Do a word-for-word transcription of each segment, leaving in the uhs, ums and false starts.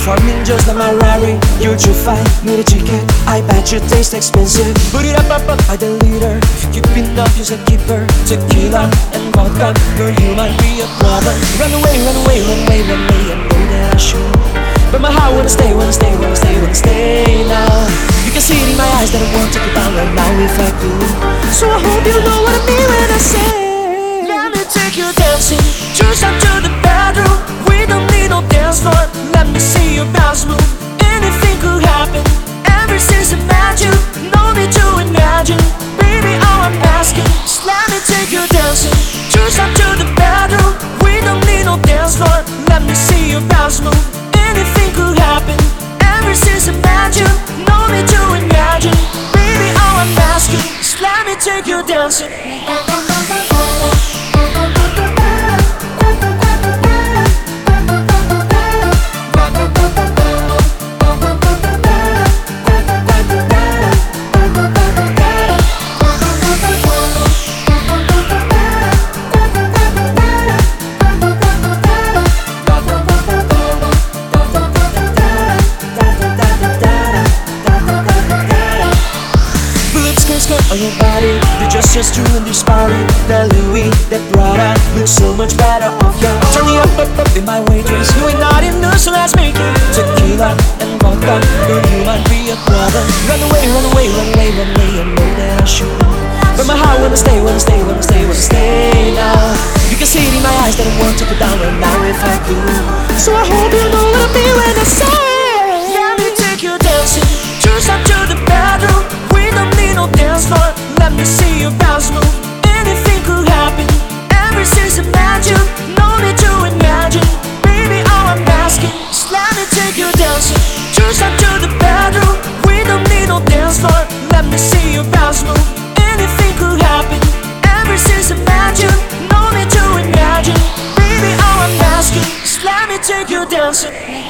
for ninjas like my Rari. You'll too fine, need a ticket. I bet you taste expensive. Put it up, up, up by the liter. If you keep enough, use a keeper. Tequila and vodka, girl, you might be a problem. Run away, run away, run away, run away. I know that I should, but my heart wanna stay, wanna stay, wanna stay, wanna stay now. You can see it in my eyes that I want to take it down right now if I could. So I hope you know what I mean when I say, let me take you dancing. Just up to the bedroom. We don't need no dance floor. Let me see your bounce move. Anything could happen. Ever since I met you, no need to imagine. Baby, all I'm asking is let me take you dancing. Just up to the bedroom. We don't need no dance floor. Let me see your bounce move. Anything could happen. Ever since I met you, no need to imagine. Baby, all I'm asking is let me take you dancing. On your body, you're just just doing this party. That Louis, that Prada looks so much better off you. Turn me up, up, up in my waitress. You ain't not in this, so let's make it. Tequila and vodka, girl, you might be a problem. Run away, run away, run away, run away. I know that I should, but my heart wanna stay, wanna stay, wanna stay, wanna stay now. You can see it in my eyes that I want to go down right now if I could. So I hope you know what I mean when I say, let me take you dancing. Just up to the bedroom. We don't need no dance floor. Let me see your bounce move. Anything could happen. Ever since I met you, no need to imagine. Baby, all I'm asking is let me take you dancing. Just up to the bedroom. We don't need no dance floor. Let me see your bounce move. Anything could happen. Ever since I met you, no need to imagine. Baby, all I'm asking is let me take you dancing.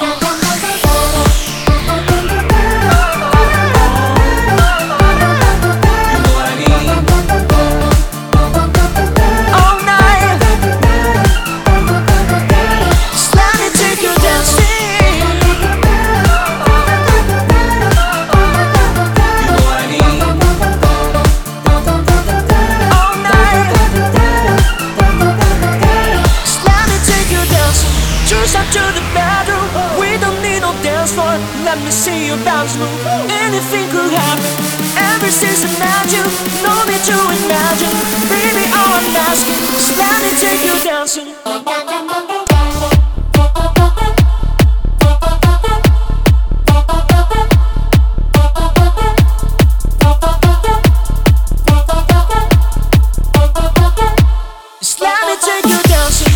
Let me see your bounce move. Anything could happen. Ever since I met you, no need to imagine. Baby, all I'm asking is let me take you dancing. Just let me take you dancing.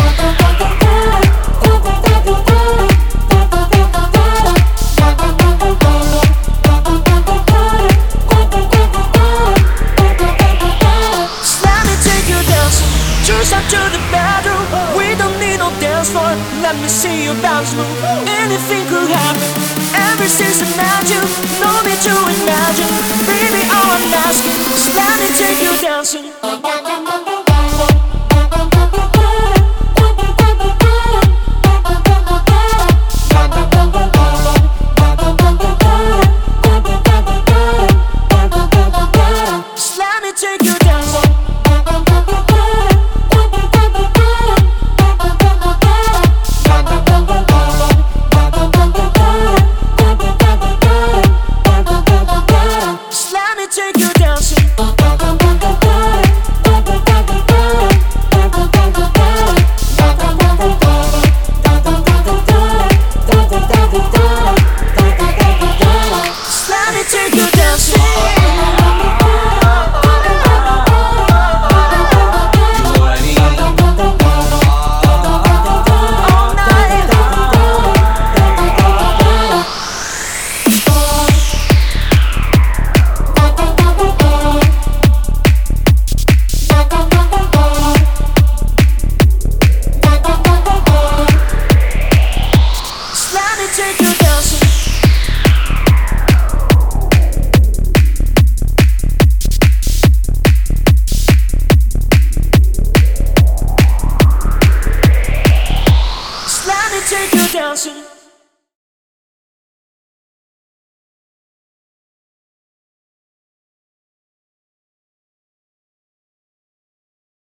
Let me see your bounce move. Anything could happen. Ever since I met you, no need to imagine. Baby, all I'm asking is let me take you dancing. Just let me take you dancing. Take you dancing.